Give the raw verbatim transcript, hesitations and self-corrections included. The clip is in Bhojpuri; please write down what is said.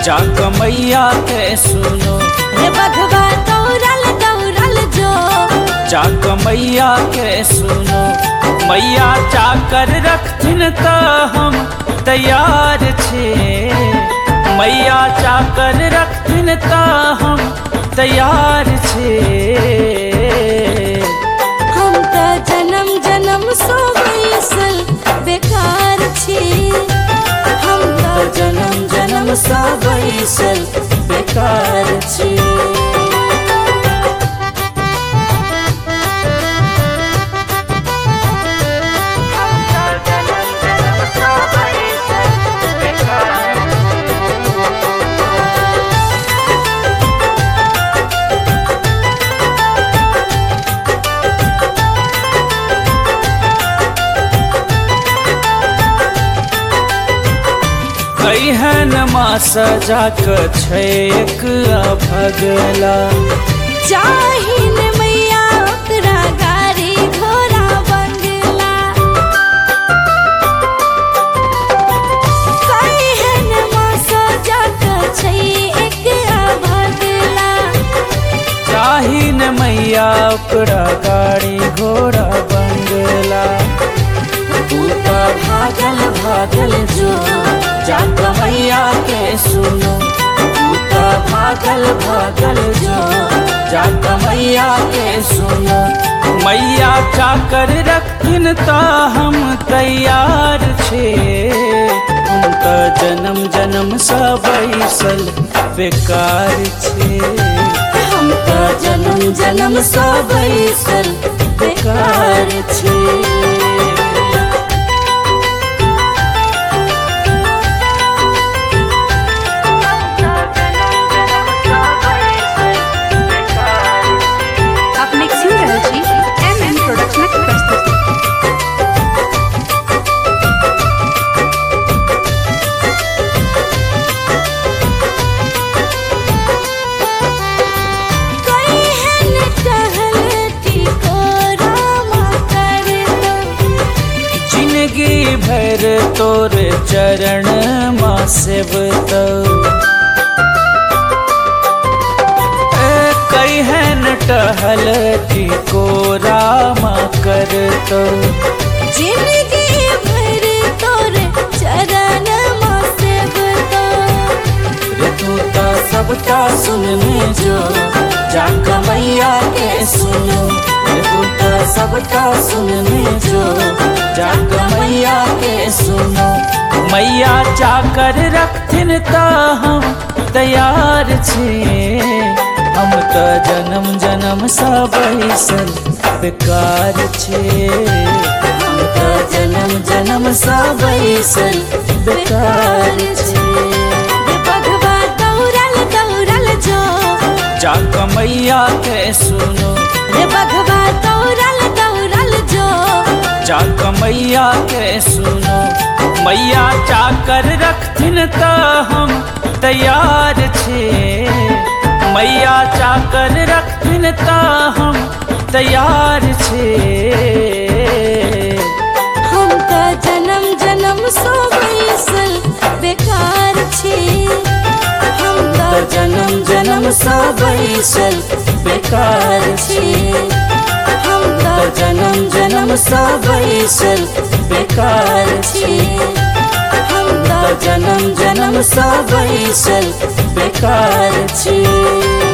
जाक मैया के सुनो। रे बघवा दौड़ल दौड़ल जो जाक मैया के सुनो। मैया चाकर रखथिन त हम तैयार छे। मैया चाकर रखथिन त हम तैयार छे। हम त जन्म जन्म सो बैसल बेकार छी। हम त जन्म जन्म सो बैसल बेकार छी। कैहन माँ सजाक छैक भगला। चाहिन मैया ओकरा गाड़ी घोड़ा बंगला। कैहन माँ सजाक छैक भगला। चाहिन मैया ओकरा गाड़ी घोड़ा बंगला। तू तो भागल भागल जो जाक मैया के सुनो। तू तो भागल भागल जो जाक मैया के सुनो। मैया चाकर रखथिन त हम तैयार छे। हम त जन्म जन्म स बैसल बेकार छे। हम तो जन्म जन्म सो बैसल बेकार छी। भर तोर चरण माँ सेवत। कैहन टहल टिकोरा माँ करत। जिंदगी भर तोर चरण माँ सेवत। रे तू तो सबका सुन में जो जाक मैया के सुनो। रे तू तो सबका सुन में जो जाक मैया के सुनो। मैया चाकर रखथिन त हम तैयार छे। हम त जन्म जन्म स बैसल बेकार छे। हम तो जन्म जन्म स बैसल बेकार छी। रे बघवा दौड़ल दौड़ल जो जाक मैया के सुनो। रे बघवा दौड़ल दौड़ल जो जाक मैया के सुनो। मैया चाकर रखथिन त हम तैयार छे। मैया चाकर रखथिन त हम तैयार छे। हम तो जन्म जन्म सो बैसल बेकार छी। हम तो जन्म जन्म सो बैसल बेकार छी। हम तो जन्म जन्म सो बैसल बेकार छी। हम तो जन्म जन्म सो बैसल बेकार छी।